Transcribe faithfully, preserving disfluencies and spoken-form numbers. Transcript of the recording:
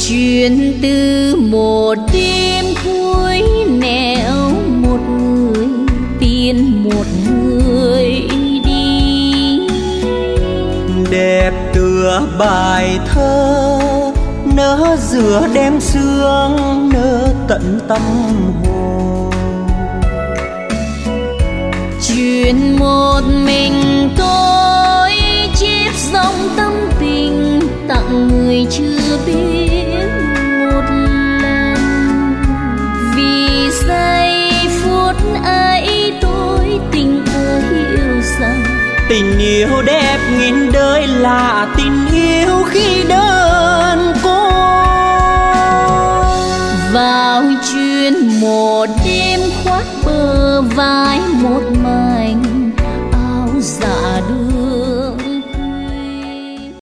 Chuyện từ một đêm cuối nẻo một người tiên một người đi. Đẹp tựa bài thơ nỡ giữa đêm sương nỡ tận tâm hồn. Chuyện một mình tôi chép dòng tâm tình tặng người chưa biết một lần. Vì giây phút ấy tôi tình cờ hiểu rằng tình yêu đẹp nghìn đời là tình yêu khi